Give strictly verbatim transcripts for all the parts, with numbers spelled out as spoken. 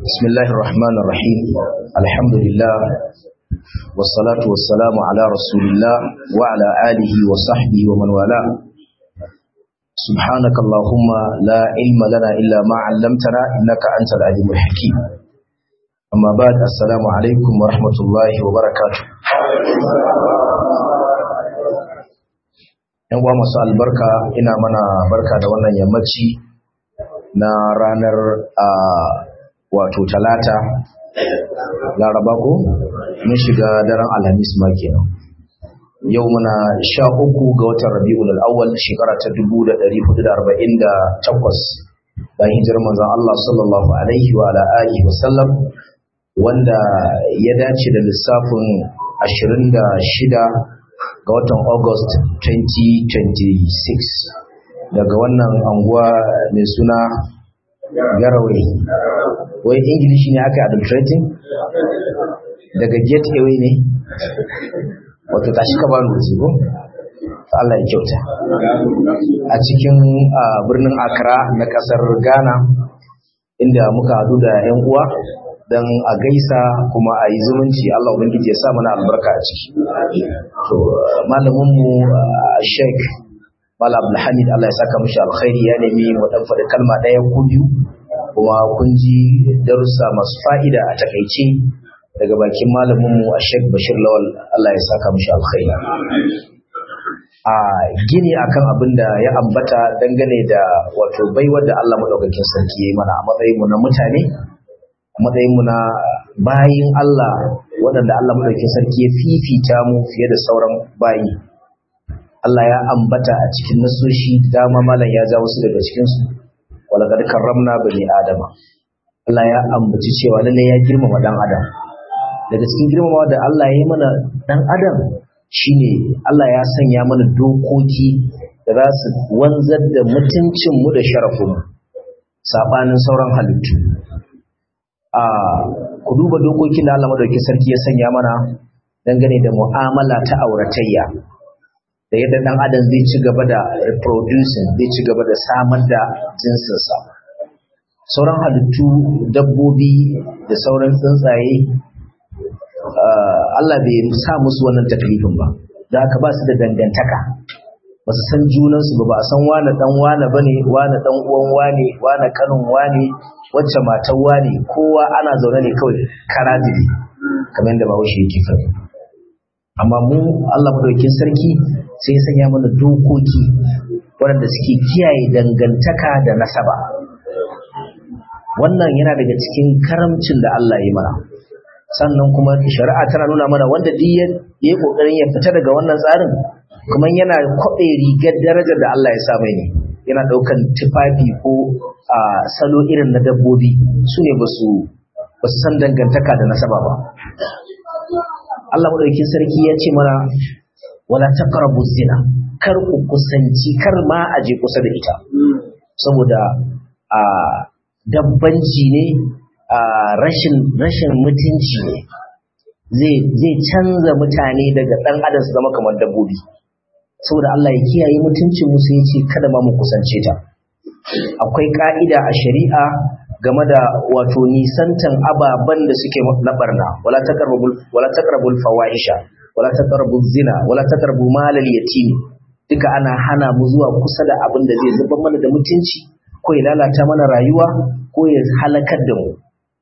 بسم الله الرحمن الرحيم الحمد لله والصلاة والسلام على رسول الله وعلى آله وصحبه ومن والاه سبحانك اللهم لا علم لنا إلا ما علمتنا إنك أنت العليم الحكيم أما بعد السلام عليكم ورحمة الله وبركاته ‘Yan uwa masu albarka ina mana barka da wannan yammaci na ranar a wato talata laraba ko mun shiga daren alhamis ma kenan yau muna sha uku ga watan rabi'ul awwal shekara ta dubu da ɗari hudu da arba'in da takwas bayan hijirar manzon Allah sallallahu alaihi wa ala alihi wa sallam wanda ya dace da lissafin ashirin da shida ga watan August twenty twenty-six daga wannan anguwa mai suna Garaway wai English ne aka adulterating daga gateway ne wato tashi ka ba rubuci ko Allah ya kyauta a cikin birnin Accra na kasar Ghana inda muka hadu da ƴan uwa dan a gaisa kuma a yi zumunci Allah ubangiji ya sa mana albarka a ciki to malamin mu Sheikh Malam Abdul Hamid Allah ya saka mishi alkhairi ya nemi mu dan faɗi kalma ɗaya ko biyu kuma kun ji darussa masu fa'ida a takeice daga bakin malamin mu Sheikh Bashir Lawal Allah ya saka mishi alkhairi a gini akan abin da ya ambata dangane da wato baiwar da Allah madaukakin sarki yayi mana a matsayin mu na mutane matsayinmu na bayin Allah waɗanda Allah madaukakin sarki ya fifita mu fiye da sauran bayi Allah ya ambata a cikin nasoshi dama malam ya ja wasu daga cikin su walaqad karramna bani adama Allah ya ambaci cewa lalle ya girmama dan adam daga cikin girmamawa da Allah ya yi mana dan adam shine Allah ya sanya mana dokoki da za su wanzar da mutuncin mu da sharafin mu sabanin sauran halittu a ku duba dokokin da Allah madaukakin sarki ya sanya mana dangane da mu'amala ta auratayya da yadda dan adam zai ci gaba da reproducing zai ci gaba da samar da jinsinsa sauran halittu dabbobi da sauran tsuntsaye Allah bai sa musu wannan taklifin ba da haka ba su da dangantaka ba su san junansu ba ba a san wane dan wane bane wane dan uwan wane wane kanin wane wacce matan wane kowa ana zaune ne kawai karadibi kamar yadda bawo shi yake faɗi amma mu Allah madaukakin sarki sai ya sanya mana dokoki waɗanda suke kiyaye dangantaka da nasaba wannan yana daga cikin karamcin da Allah ya mana sannan kuma shari'a tana nuna mana wanda duk yayi kokarin ya fita daga wannan tsarin kuma yana kwabe rigar darajar da Allah ya sa mai ne yana daukan tufafi ko a salo irin na dabbobi su ne basu basu san dangantaka da nasaba ba Allah madaukakin sarki ya ce mana wala taqrabu zina kar ku kusanci kar ma aje kusa da ita saboda a dabbanci ne a rashin rashin mutunci ne zai zai canza mutane daga dan adam su zama kamar dabbobi saboda Allah ya kiyaye mutuncin mu sai ya ce kada ma mu kusance ta akwai ka'ida a shari'a game da wato nisantan ababan da suke na barna wala taqrabul wala taqrabul fawahisha wala taqrabuz zina wala taqrabu malal yatim duka ana hana mu zuwa kusa da abin da zai zubar mana da mutunci ko ya lalata mana rayuwa ko ya halakar da mu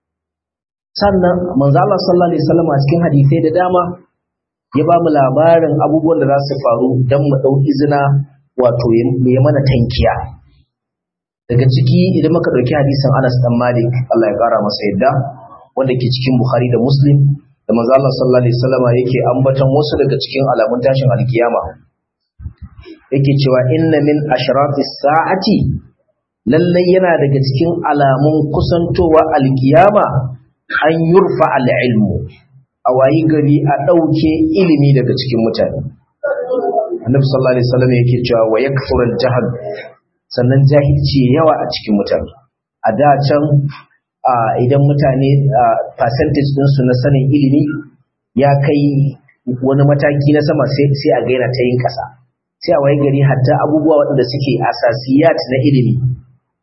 sannan manzo Allah sallallahu alaihi wasallam a cikin hadisai da dama ya ba mu labarin abubuwan da za su faru dan mu dau izina wato ya mana tankiya daga ciki idan muka dauki hadisin Anas dan Malik Allah ya kara masa yadda wanda ke cikin Bukhari da Muslim da manzo Allah sallallahu alaihi wasallam yake ambaton wasu daga cikin alamun tashin alkiyama yake cewa inna min ashrafis sa'ati lalle yana daga cikin alamun kusantowa alkiyama an yurfa al-ilmu a wayi gari a dauke ilimi daga cikin mutane annabi sallallahu alaihi wasallam yake cewa wa yakthuru al-jahl sannan jahilci yawa a cikin mutane a da can idan mutane percentage din su na sanin ilimi ya kai wani mataki na sama sai sai a gaina ta yin kasa sai a wayi gari hatta abubuwa waɗanda suke asasiyat na ilimi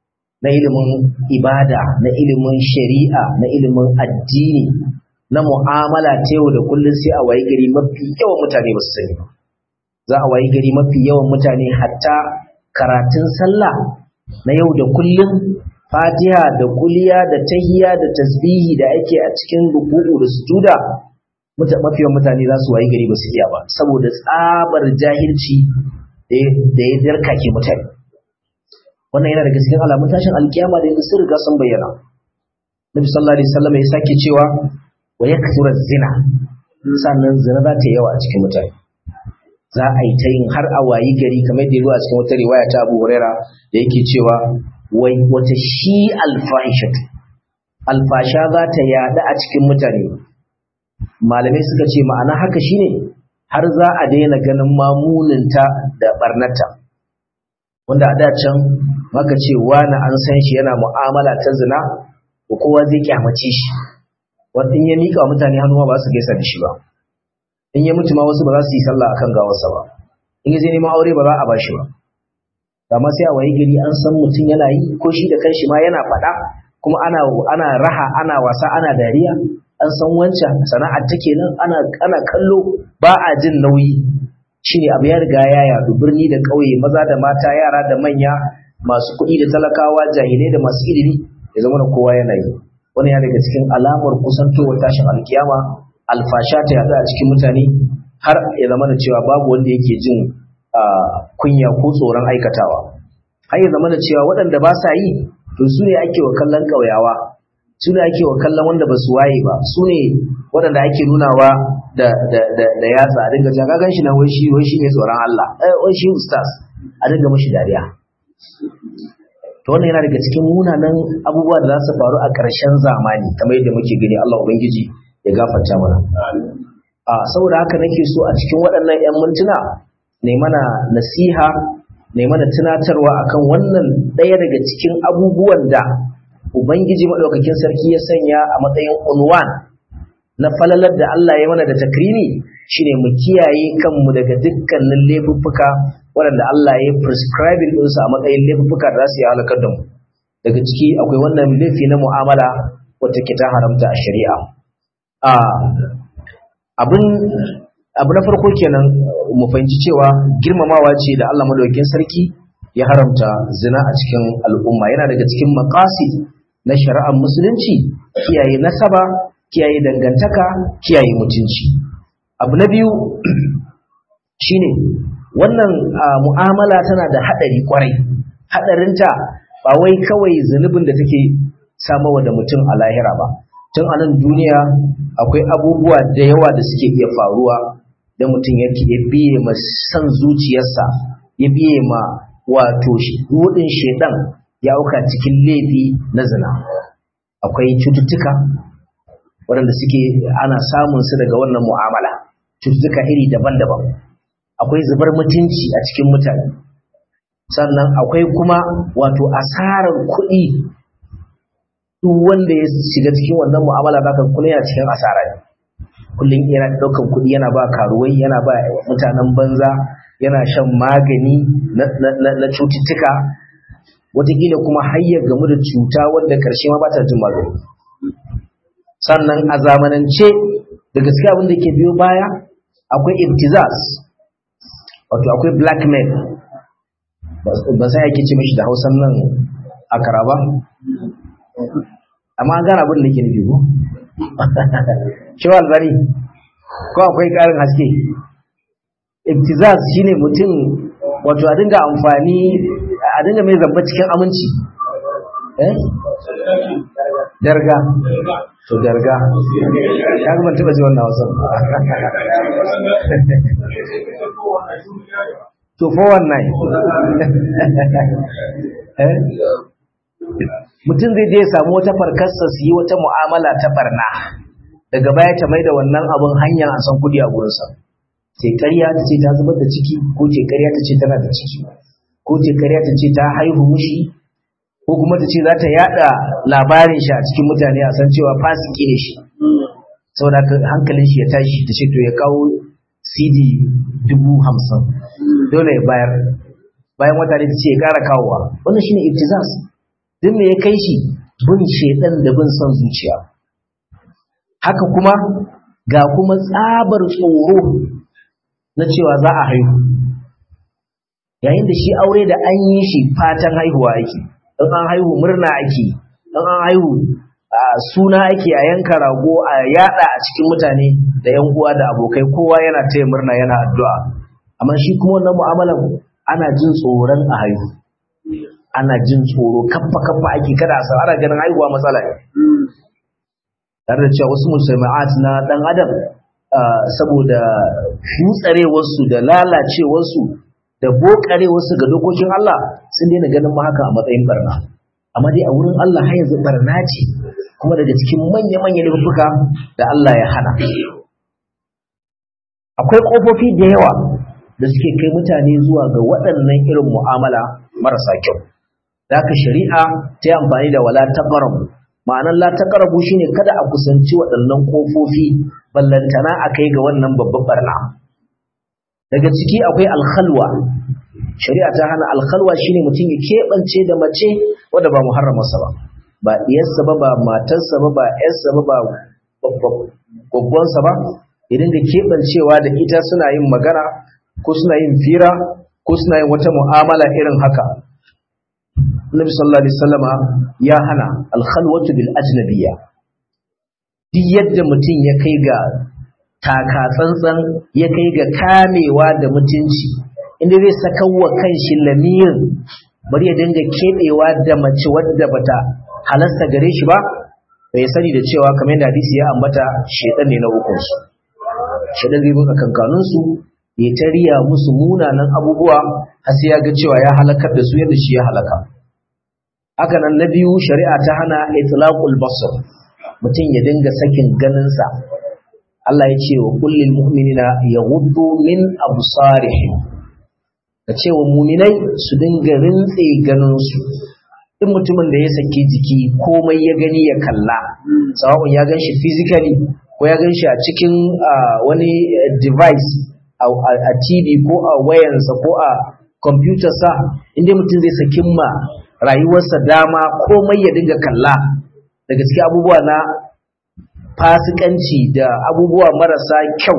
na ilimin ibada, na ilimin shari'a, na ilimin addini, na mu'amala ta yau da kullum sai a wayi gari mafi yawan mutane ba su sani ba. Za a wayi gari mafi yawan mutane hatta karatun sallah na yau da kullum, fatiha da kuliya da tahiyya da tasbihi da ake a cikin ruku'u da sujuda, mafi yawan mutane za su wayi gari ba su iya ba saboda tsabar jahilci da ya darkake mutane. Wannan yana daga cikin alamun tashin alkiyama da yanzu sun riga sun bayyana. Nabi sallallahu alaihi wasallam ya sake cewa wa yakthura zina, sannan zina za ta yawa a cikin mutane. Za a yi ta yin har a wayi gari kamar da ya zo a cikin wata riwaya ta Abu Huraira da yake cewa wai wata shi alfahishatu, alfasha za ta yada a cikin mutane. Malamai suka ce ma'ana haka shine har za a daina ganin mamuninta da barnata, wanda a da can maka ce wani an san shi yana mu'amala ta zina ko kowa zai kyamace shi, wanda in ya mika wa mutane hannuwa ba su gaisa da shi ba, in ya mutu ma wasu ba za su yi sallah akan gawarsa ba, in ya je neman aure ba za a bashi ba. Amma sai a wayi gari an san mutum yana yi, ko shi da kanshi ma yana faɗa, kuma ana ana raha, ana wasa, ana dariya, an san wancan sana'ar take nan, ana ana kallo, ba a jin nauyi. Shine abu ya riga ya yadu birni da ƙauye, maza da mata, yara da manya, masu kuɗi da talakawa, jahilai da masu ilimi, ya zama da kowa yana yi. Wannan ya daga cikin alamar kusantowar tashin alkiyama, alfasha ta yada a cikin mutane har ya zama da cewa babu wanda yake jin kunya ko tsoron aikatawa. Har ya zama da cewa waɗanda ba sa yi to su ne ake wa kallon ƙauyawa, su ne ake wa kallon wanda ba su waye ba, su ne waɗanda ake nunawa da da da da yatsa a dinga cewa kagan shi na wai shi wai shi ne tsoron Allah, eh wai shi ustaz, a dinga mashi dariya. To wannan yana daga cikin munanan abubuwa da za su faru a ƙarshen zamani kamar yadda muke gani. Allah ubangiji ya gafarta mana. A saboda haka nake so a cikin waɗannan 'yan mintuna ne mana nasiha, ne mana tunatarwa akan wannan ɗaya daga cikin abubuwan da Ubangiji maɗaukakin sarki ya sanya a matsayin unwan na falalar da Allah ya mana da takrimi, shine mu kiyaye kanmu daga dukkanin laifuffuka waɗanda Allah ya prescribe ɗinsu a matsayin laifuffuka da za su yi halakar da mu. Daga ciki akwai wannan laifi na mu'amala wacce ke ta haramta a shari'a. Abin abu na farko kenan mu fahimci cewa girmamawa ce da Allah madaukakin sarki ya haramta zina a cikin al'umma. Yana daga cikin maqasid na shari'ar musulunci kiyaye nasaba, kiyaye dangantaka, kiyaye mutunci. Abu na biyu shine wannan mu'amala tana da hadari kwarai. Hadarinta ba wai kawai zunubin da take samawa da mutum a lahira ba. Tun a nan duniya akwai abubuwa da yawa da suke iya faruwa da mutum yake ya biye ma san zuciyarsa, ya biye ma wato rudin shedan, ya auka cikin laifi na zina. Akwai cututtuka waɗanda suke ana samun su daga wannan mu'amala, cututtuka iri daban-daban. Akwai zubar mutunci a cikin mutane, sannan akwai kuma wato asarar kuɗi. Duk wanda ya shiga cikin wannan mu'amala baka kullum yana cikin asara ne. Kullum yana ɗaukan kuɗi yana ba karuwai, yana ba mutanen banza, yana shan magani na, na, na, na cututtuka, wataƙila kuma har ya gamu da cuta wanda ƙarshe ma ba ta jin magani. Sannan a zamanance da gaskiya abin da ke biyo baya akwai ibtizaz, wato akwai blackmail, ba sai ake ce mashi da Hausan nan akara ba, amma an gane abin da ke nufi ko? Cewa albani ko akwai ƙarin haske? Ibtizaz shine mutum wato a dinga amfani, a dinga mai zamba cikin aminci. Eh? Darga. To darga. Ya ga ban taba ji wannan Hausa. To four one nine. Eh? Mutum zai je ya samu wata farkarsa su yi wata mu'amala ta barna, daga baya ta mai da wannan abin hanya a san kudi a gurinsa. Ce ƙarya ta ce ta zubar da ciki, ko ce ƙarya ta ce tana da ciki, ko ce ƙarya ta ce ta haihu mushi, ko kuma ta ce za ta yada labarin shi a cikin mutane a san cewa fasiki ne shi. Saboda hankalin shi ya tashi ta ce to ya kawo C D dubu hamsin, dole ya bayar. Bayan wata ne ta ce ya ƙara kawowa. Wannan shine ibtizaz. duk me ya kai shi bin shedan da bin son zuciya. Haka kuma ga kuma tsabar tsoro na cewa za a haihu, yayin da shi aure da an yi shi fatan haihuwa ake, in an haihu murna ake, in an haihu suna ake, a yanka rago a yada a cikin mutane da yan uwa da abokai, kowa yana taya murna yana addu'a. Amma shi kuma wannan mu'amalan ana jin tsoron a haihu, ana jin tsoro kaffa kaffa ake kada a san, ana ganin haihuwa matsala ne. Tare da cewa wasu musulma'at na dan adam saboda futsarewarsu da lalacewarsu da bokarewarsu ga dokokin Allah sun daina ganin ma haka a matsayin barna. Amma dai a wurin Allah har yanzu barna ce, kuma daga cikin manya-manyan laifuka da Allah ya hana. Akwai ƙofofi da yawa da suke kai mutane zuwa ga waɗannan irin mu'amala marasa kyau. Da haka shari'a ta yi amfani da wala taqrabu. Ma'anar la taqrabu shine kada a kusanci waɗannan ƙofofi ballantana a kai ga wannan babban barna. Daga ciki akwai alkhalwa. Shari'a ta hana alkhalwa shine mutum ya keɓance da mace wadda ba muharramarsa ba, ba diyarsa ba, ba matarsa ba, ba yarsa ba, ba gwaggwansa ba, idan da keɓancewa da ita suna yin magana ko suna yin fira ko suna yin wata mu'amala irin haka. Nabi sallallahu alaihi wasallama ya hana alkhalwatu bil ajnabiyya. Duk yadda mutum ya kai ga taka tsantsan, ya kai ga kamewa da mutunci, inda zai saka wa kanshi lamirin bari ya dinga keɓewa da mace wadda bata halasta gare shi ba, bai sani da cewa kamar yadda hadisi ya ambata shedan ne na hukunsu. Shedan zai buka kankanunsu ya tariya musu munanan abubuwa har sai ya ga cewa ya halakar da su yadda shi ya halaka. Haka nan na biyu, shari'a ta hana itlaqul basar, mutum ya dinga sakin ganinsa. Allah ya ce wa kullil mu'minina yaghuddu min absarihim, ka ce wa mu'minai su dinga rintse ganinsu. Duk mutumin da ya saki jiki komai ya gani ya kalla, sawa'un ya gan shi physically ko ya gan shi a cikin wani device a T V ko a wayansa ko a kwamfutarsa, inda mutum zai sakin ma rayuwarsa dama komai ya dinga kalla, da gaske abubuwa na fasikanci da abubuwa marasa kyau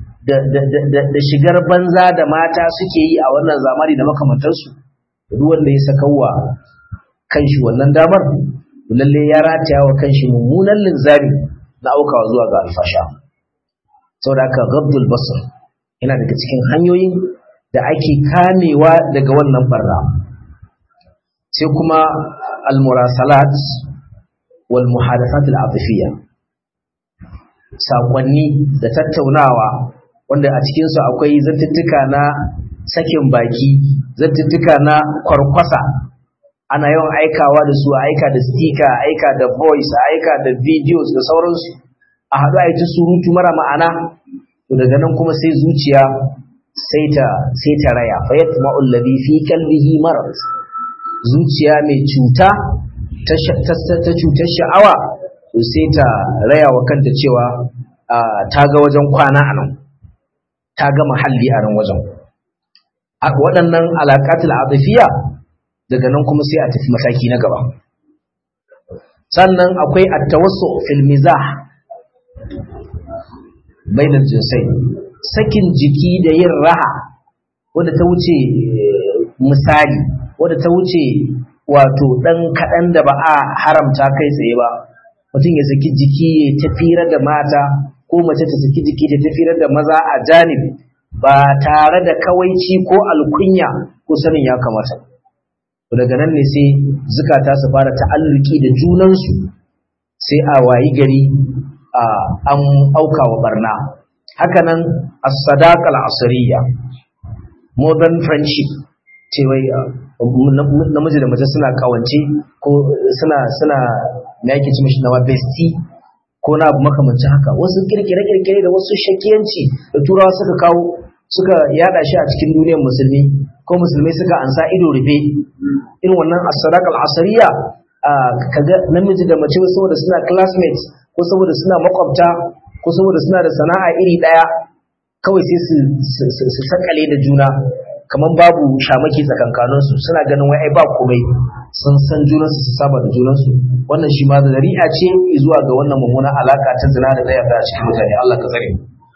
da shigar banza da mata suke yi a wannan zamani da makamantarsu, duk wanda ya sakawa kanshi wannan damar lalle ya rataya wa kanshi mummunan linzami na aukawa zuwa ga alfasha. Saboda haka gabdul basar yana daga cikin hanyoyin da ake kamewa daga wannan barna. Sai kuma al-murasalat wal muhadathat al-atifiyya, sakonni da tattaunawa wanda a cikin su akwai zantuttuka na sakin baki, zantuttuka na kwarkwasa, ana yawan aikawa da su, aika da sticker, aika da voice, aika da videos da sauransu, a haɗu a yi ta surutu mara ma'ana. To daga nan kuma sai zuciya sai ta sai ta raya, fa yatma'u alladhi fi qalbihi marad. Zuciya mai cuta ta cutar sha'awa to sai ta raya wa kanta cewa ta ga wajen kwana a nan, ta ga mahalli a nan wajen. Waɗannan alaƙatul atifiyya daga nan kuma sai a tafi mataki na gaba. Sannan akwai at-tawassu fil mizah bainal jinsayn, sakin jiki da yin raha wanda ta wuce misali, wanda ta wuce wato dan kadan da ba a haramta kai tsaye ba. Mutum ya saki jiki ya tafira da mata, ko mace ta saki jiki ta tafira da maza a janibi ba tare da kawaici ko alkunya ko sanin ya kamata. Daga nan ne sai zukata su fara ta'alluki da junansu, sai a wayi gari an auka wa barna. Hakanan as-sadaqa al-asriyya, modern friendship, ce wai namiji da mace suna kawance ko suna suna me yake ci mishi nawa bestie ko na abu makamancin haka. Wasu kirkire-kirkire da wasu shakiyanci da turawa suka kawo suka yada shi a cikin duniyar musulmi, ko musulmai suka ansa ido rufe. Irin wannan as-sadaqa al-asriyya, kaga namiji da mace saboda suna classmates ko saboda suna makwabta ko saboda suna da sana'a iri daya, kawai sai su su sakale da juna kaman babu shamaki tsakankanin su suna ganin wai ai ba komai sun san junansu su saba da junansu wannan shi ma zari'a ce zuwa ga wannan mummunan alaka ta zina da zai a cikin mutane Allah ka tsare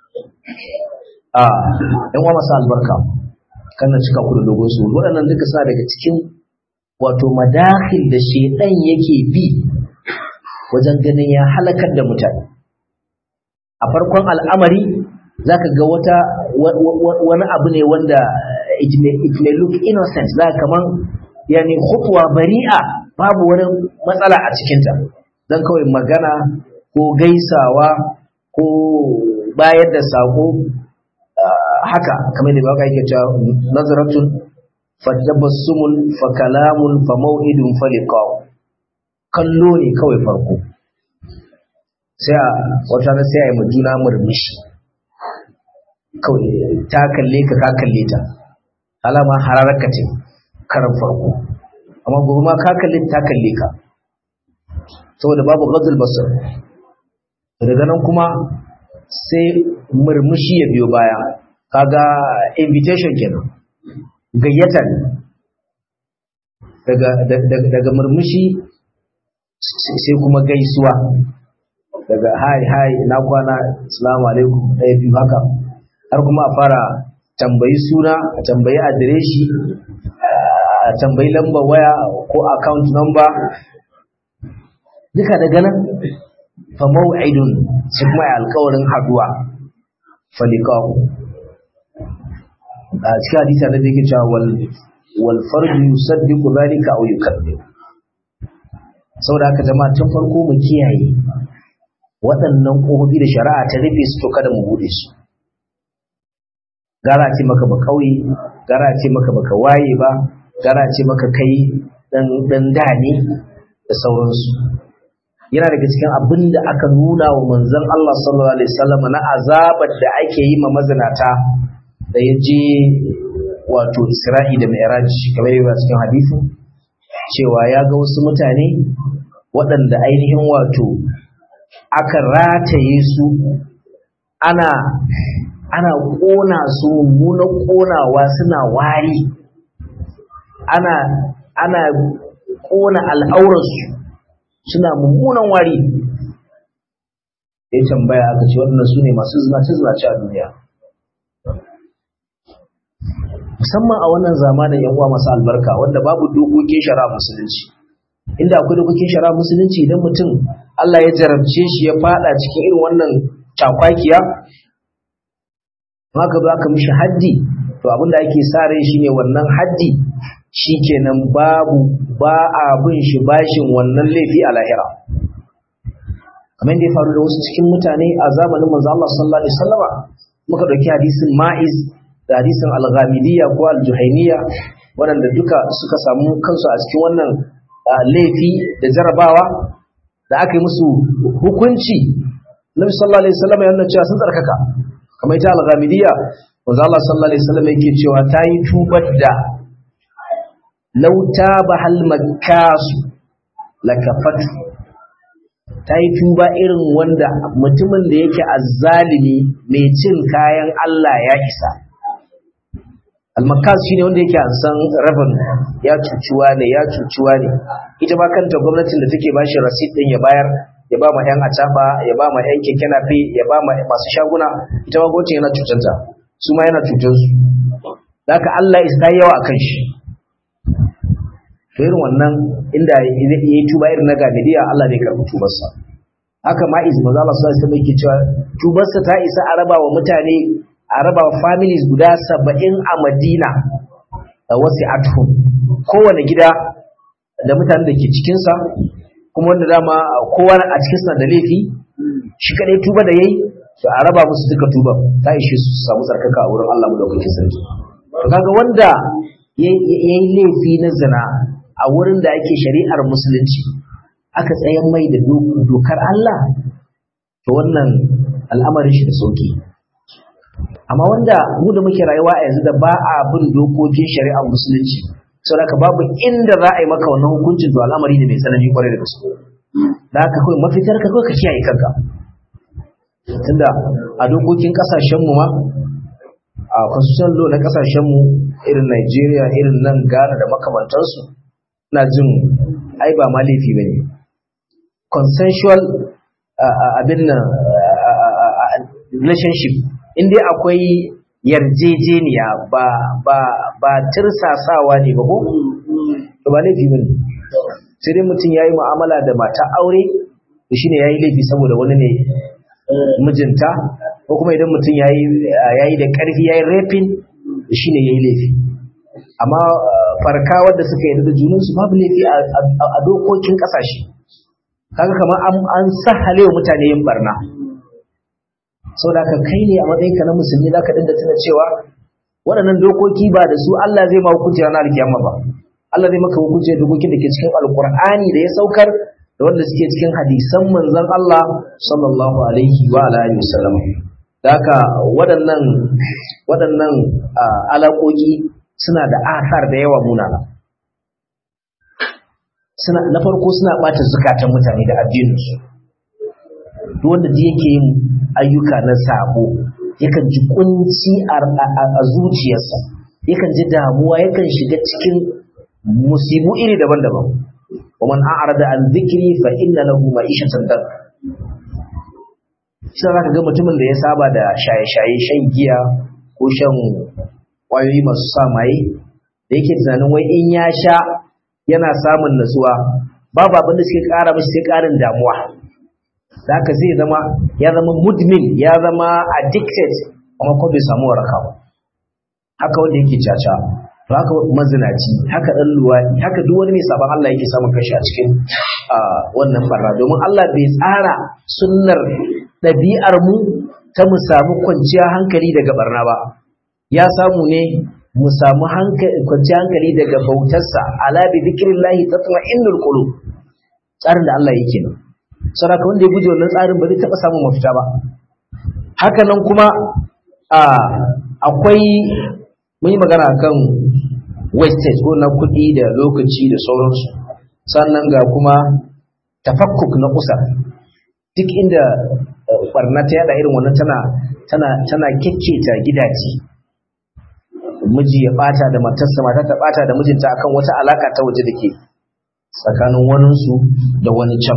a ɗan uwa masu albarka kan na cika ku da dogon su waɗannan duka suna daga cikin wato madakhil da shedan yake bi wajen ganin ya halakar da mutane a farkon al'amari zaka ga wata wani abu ne wanda it may, it may look innocent zaka kaman yani khutwa bari'a babu wani matsala a cikinta dan kawai magana ko gaisawa ko bayar da sako haka kamar da baka yake cewa nazaratun fatabassumun fa kalamun fa mau'idun fa liqa kallo ne kawai farko sai a wata na sai a yi majuna murmushi kawai ta kalle ka ka kalle ta alama hararka ce karan farko amma gobe ma ka kalle ta kalle ka saboda babu ghadul basar daga nan kuma sai murmushi ya biyo baya kaga invitation kenan gayyata ne daga daga daga murmushi sai kuma gaisuwa daga hi hi na kwana assalamu alaikum ɗaya biyu haka har kuma a fara tambayi suna a tambayi adireshi a tambayi lambar waya ko account number duka daga nan fa mau'idun sai kuma ya alƙawarin haduwa falikahu a cikin hadisi da yake cewa wal wal farju yusaddiqu dhalika aw yukadzib saboda haka jama'a tun farko mu kiyaye waɗannan ƙofofi da shari'a ta rufe su to kada mu bude su gara ce maka ba kauye gara ce maka baka waye ba gara ce maka kai dan dan dane da sauransu yana daga cikin abin da aka nuna wa manzon Allah sallallahu alaihi wasallam na azabar da ake yi ma mazinata da yaje wato Isra'i da Mi'raj kamar yadda cikin hadisi cewa ya ga wasu mutane waɗanda ainihin wato aka rataye su ana ana kona su mummunan konawa suna wari ana ana kona al'aurarsu suna mummunan wari ya tambaya aka ce waɗannan su ne masu zinace-zinace a duniya musamman a wannan zamanin yan uwa masu albarka wanda babu dokokin shari'a musulunci inda akwai dokokin shari'a musulunci idan mutum Allah ya jarabce shi ya fada cikin irin wannan cakwakiya haka ba ka mishi haddi to abinda ake sa rai shine wannan haddi shikenan babu ba a bin shi bashin wannan laifi a lahira kamar da ya faru da wasu cikin mutane a zamanin manzo Allah sallallahu alaihi wasallama muka dauki hadisin Ma'iz da hadisin Al-Ghamidiyya ko Al-Juhayniyya waɗanda duka suka samu kansu a cikin wannan laifi da jarabawa da aka yi musu hukunci Nabi sallallahu alaihi wasallama yana cewa sun tsarkaka kamar ita Al-Ghamidiyya manzo Allah sallallahu alaihi wasallama yake cewa tayi tubar da law tabahal makkasu lakafat ta yi tuba irin wanda mutumin da yake azzalimi mai cin kayan Allah ya isa almakas shine wanda yake an san rabin ya cucuwa ne ya cucuwa ne ita ma kanta gwamnatin da take bashi receipt din ya bayar ya ba ma yan acaba ya ba ma yan keke nafe ya ba ma masu shaguna ita ma gwamnatin yana cucanta su ma yana cutar su haka Allah isa yawa akan shi to irin wannan inda ya yi tuba irin na gamidiya Allah bai karɓi tubarsa haka ma izini za Allah sallallahu alaihi wasallam yake cewa tubarsa ta isa a raba wa mutane a raba wa families guda saba'in a Madina da wasi'atuhum kowane gida da mutanen da ke cikin sa kuma wanda dama kowa a cikin sa da laifi shi kadai tuba da yayi to a raba musu duka tuba ta ishe su su samu tsarkaka a wurin Allah madaukakin sarki to kaga wanda yayi laifi na zina a wurin da ake shari'ar musulunci aka tsayan mai da dokar Allah to wannan al'amarin shi da sauki amma wanda mu da muke rayuwa a yanzu da ba a bin dokokin shari'ar musulunci saboda babu inda za a yi maka wannan hukuncin to al'amari ne mai tsanani kwarai da gaske da haka kawai mafitar ka kawai ka kiyaye kanka tunda a dokokin kasashen mu ma a constitutional law na kasashen mu irin Nigeria irin nan Ghana da makamantansu ina jin ai ba ma laifi bane consensual abin nan relationship inda akwai yarjejeniya ba ba ba tirsasawa ne ba ko ba laifi bane sai dai mutum yayi mu'amala da mata aure to shine yayi laifi saboda wani ne mijinta ko kuma idan mutum yayi yayi da karfi yayi raping shine yayi laifi amma farka wanda suka yi da junan su babu laifi a dokokin kasashe kaga kamar an sahale wa mutane yin barna saboda ka kai ne a matsayin ka na musulmi zaka dinga tuna cewa waɗannan dokoki ba da su Allah zai ma hukunci ranar kiyama ba Allah zai maka hukunci da dokokin da ke cikin alkur'ani da ya saukar da wanda suke cikin hadisan manzon Allah sallallahu alaihi wa alihi wasallam daka waɗannan waɗannan alaƙoƙi suna da asar da yawa munana suna na farko suna bata zakatan mutane da addinin su duk wanda da yake yin ayyuka na sabo yakan ji kunci a zuciyarsa yakan ji damuwa yakan shiga cikin musibu iri daban-daban wa man a'rada an dhikri fa inna lahu ma'ishatan dank sai zaka ga mutumin da ya saba da shaye-shaye shan giya ko shan kwayoyi masu sa maye da yake tunanin wai in ya sha yana samun nutsuwa babu abin da suke ƙara mishi sai ƙarin damuwa da haka zai zama ya zama mudmin ya zama addicted amma ko bai samu waraka ba haka wanda yake caca to haka mazinaci haka dan luwadi haka duk wani mai saban Allah yake samun kashi a cikin wannan barra domin Allah bai tsara sunnar dabi'ar mu ta mu samu kwanciyar hankali daga barna ba ya samu ne mu samu hankali kwanciyar hankali daga bautarsa ala bi zikrillahi tatma'innul qulub tsarin da Allah yake nan saraka wanda ya guje wannan tsarin ba zai taba samun mafita ba haka nan kuma akwai mun yi magana kan wastage ko na kuɗi da lokaci da sauransu sannan ga kuma tafakkuk na kusa duk inda barna ta yada irin wannan tana tana tana kekketa gidaje miji ya bata da matarsa mata ta bata da mijinta akan wata alaka ta waje dake tsakanin waninsu da wani can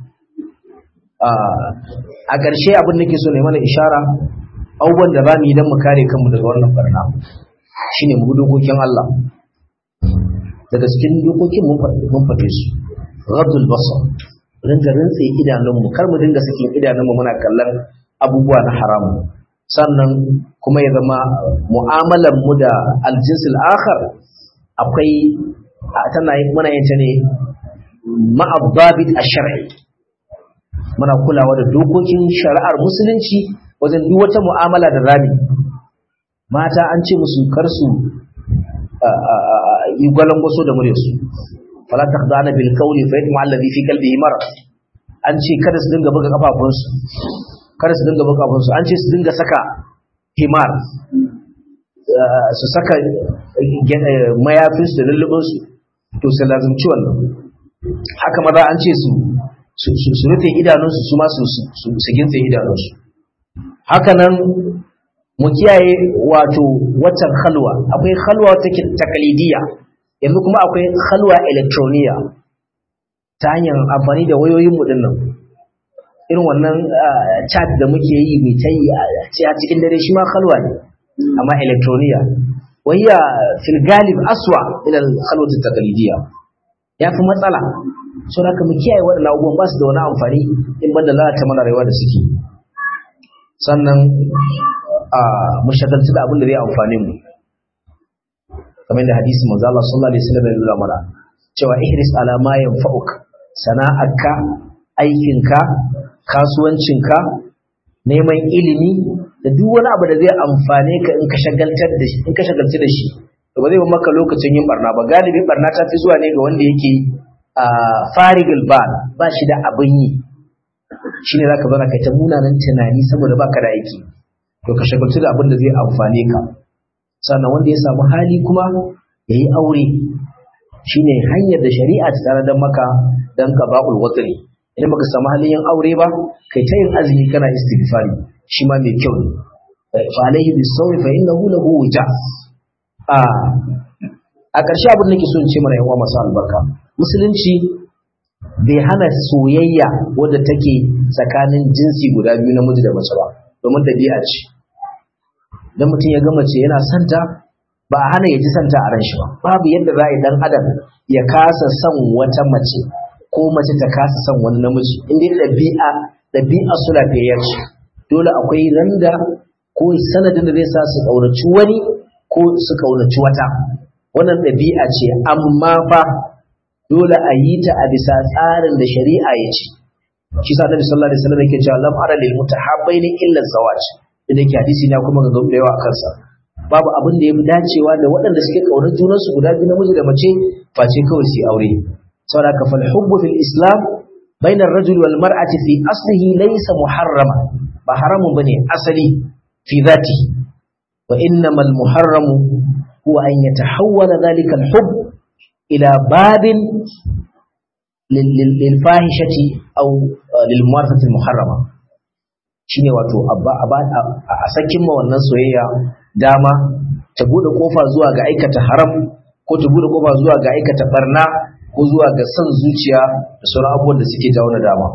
a ƙarshe abin da ke so ne mana ishara abubuwan da za mu yi don mu kare kanmu daga wannan barna shine mu dokokin Allah daga cikin dokokin mun faɗe su ghadul basar ringa rintse idanunmu kar mu dinga sakin idanunmu muna kallon abubuwa na haramu sannan kuma ya zama mu'amalar mu da aljinsul akhar akwai tana muna yin ta ne ma'abbabit ash-shar'i muna kulawa da dokokin shari'ar musulunci wajen duk wata mu'amala da rami mata an ce musu kar su yi gwalangwaso da muryarsu fala taqdana bil qawli fa yatma alladhi fi qalbihi marad an ce kada su dinga buga kafafunsu kada su dinga buga kafafunsu an ce su dinga saka himar su saka mayafinsu da lullubinsu to sai lazumci wannan haka maza an ce su su rufe idanunsu su ma su gintse idanunsu haka nan mu kiyaye wato watan khalwa akwai khalwa take takalidiya yanzu kuma akwai khalwa electroniya ta hanyar amfani da wayoyin mu dinnan irin wannan chat da muke yi mai tayi a cikin dare shi ma khalwa ne amma electroniya wayya fil galib aswa ila al khalwat at taqlidiyya yafi matsala so haka mu kiyaye wadannan abubuwan ba su da wani amfani in banda lalata mana rayuwa da suke sannan a mu shagaltu da abin da zai amfane mu kamar da hadisi manzo Allah sallallahu alaihi wasallam ya nuna mana cewa ihris ala ma yanfa'uk sana'arka aikinka kasuwancinka neman ilimi da duk wani abu da zai amfane ka in ka shagaltar da shi in ka shagaltu da shi to ba zai maka lokacin yin barna ba galibi barna ta fi zuwa ne ga wanda yake a farigul bal ba shi da abin yi shine zaka zana kai ta munanan tunani saboda baka da aiki to ka shagaltu da abin da zai amfane ka sannan wanda ya samu hali kuma yayi aure shine hanyar da shari'a ta tsara dan maka dan qaba'ul watri idan baka samu halin yin aure ba kai ta yin azumi kana istighfari shi ma mai kyau ne fa alayhi bisawmi fa innahu lahu wija a a ƙarshe abin da nake so in ce mana yawa masu albarka, musulunci bai hana soyayya wadda take tsakanin jinsi guda biyu namiji da mace ba, domin dabi'a ce. Dan mutum ya ga mace yana santa, ba a hana ya ji santa a ran shi ba. Babu yadda za a yi dan adam ya kasa son wata mace ko mace ta kasa son wani namiji, inda dabi'a dabi'a su lafiyayya ce. Dole akwai randa ko sanadin da zai sa su kaunaci wani ko su kaunaci wata, wannan dabi'a ce, amma fa dole a yi ta a bisa tsarin da shari'a ya ce. Shi sa Annabi sallallahu alaihi wasallam yake cewa lam ara lil mutahabbaini illa zawaj, idan ki hadisi ne kuma ga da yawa kansa. Babu abin da yafi dacewa da waɗanda suke kaunar junan su guda biyu namiji da mace face kawai su aure. Saboda ka fal hubbu fil islam bayna ar-rajul wal mar'ati fi aslihi laysa muharrama, ba haramun bane asali fi dhati, wa innamal muharramu huwa an yatahawwala dhalika al-hubb ila babin lil fahishati aw lil muwarasati al muharrama. Shine wato a sakin ma wannan soyayya dama ta bude kofa zuwa ga aikata haram, ko ta bude kofa zuwa ga aikata barna, ko zuwa ga san zuciya da sauran abubuwan da suke jawo na dama.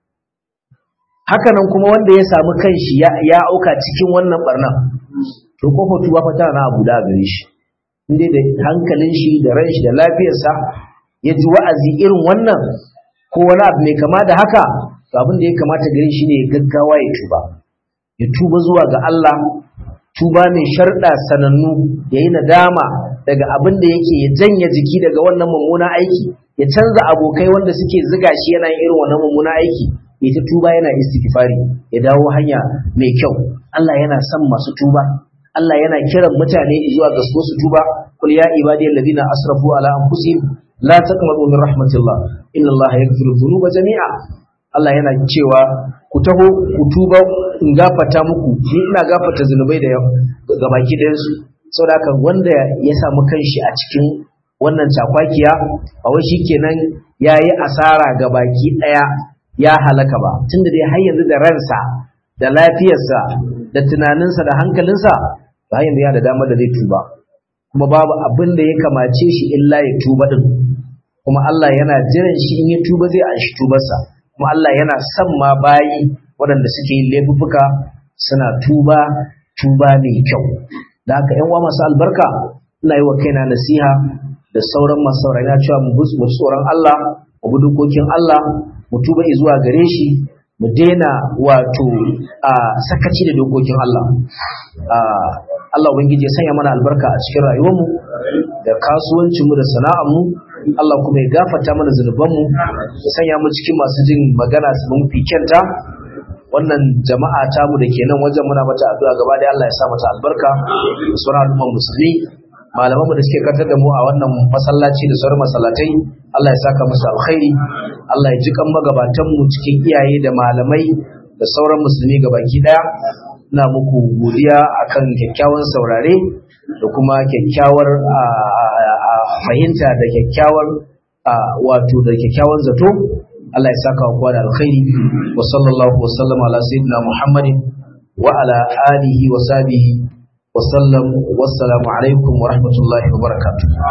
Hakanan kuma wanda ya samu kanshi ya, ya auka cikin wannan barna, to kofar tuba fa tana na abu da gare shi, inda da hankalin shi da ran shi da lafiyarsa ya ji wa'azi irin wannan ko wani abu mai kama da haka, to abin da ya kamata gare shi ne ya gaggawa ya tuba, ya tuba zuwa ga Allah, tuba mai sharɗa sanannu, ya yi nadama daga abin da yake, ya janye jiki daga wannan mummuna aiki, ya canza abokai wanda suke ziga shi yana yin irin wannan mummuna aiki, ya ta tuba yana istighfari, ya dawo hanya mai kyau. Allah yana son masu tuba, Allah yana kiran mutane zuwa ga su tuba. Qul ya ibadiyal ladina asrafu ala anfusihim la taqnatu min rahmatillah inna Allaha yaghfiru dhunuba jami'a. Allah yana cewa ku taho ku tuba in gafarta muku, ni ina gafarta zunubai da ga baki ɗayan su. Saboda haka wanda ya samu kanshi a cikin wannan takwakiya, a wai shikenan yayi asara ga baki ɗaya, ya halaka ba, tunda dai har yanzu da ransa da lafiyarsa da tunaninsa da hankalinsa, ba yanzu ya da damar da zai tuba, kuma babu abin da ya kamace shi illa ya tuba din. Kuma Allah yana jiran shi, in ya tuba zai anshi tubarsa. Kuma Allah yana son ma bayi waɗanda suke yin laifuffuka suna tuba, tuba mai kyau. Da haka ƴan uwa masu albarka, ina yi wa kaina nasiha da sauran masu saurari na cewa mu bi tsoron Allah, mu bi dokokin Allah, mu tuba zuwa gare shi, mu daina wato a sakaci da dokokin Allah. Allah ubangiji ya sanya mana albarka a cikin rayuwarmu da kasuwancinmu da sana'armu. Allah kuma ya gafarta mana zunubanmu, ya sanya mu cikin masu jin magana su mun fikenta. Wannan jama'a ta mu da ke nan wajen muna mata addu'a gaba da Allah ya sa mata albarka. Sauran al'umman musulmi, malaman mu da suke kantar da mu a wannan masallaci da sauran masallatai, Allah ya saka musu alkhairi. Allah ya ji kan magabatan mu cikin iyaye da malamai da sauran musulmi gabaki daya. Ina muku godiya akan kyakkyawan saurare da kuma kyakkyawar fahimta da kyakkyawar wato da kyakkyawan zato. Allah ya saka wa kowa da alkhairi. Wa sallallahu wa sallama ala sayyidina Muhammadin wa ala alihi wa sahbihi wa sallam. Wassalamu alaikum wa rahmatullahi wa barakatuh.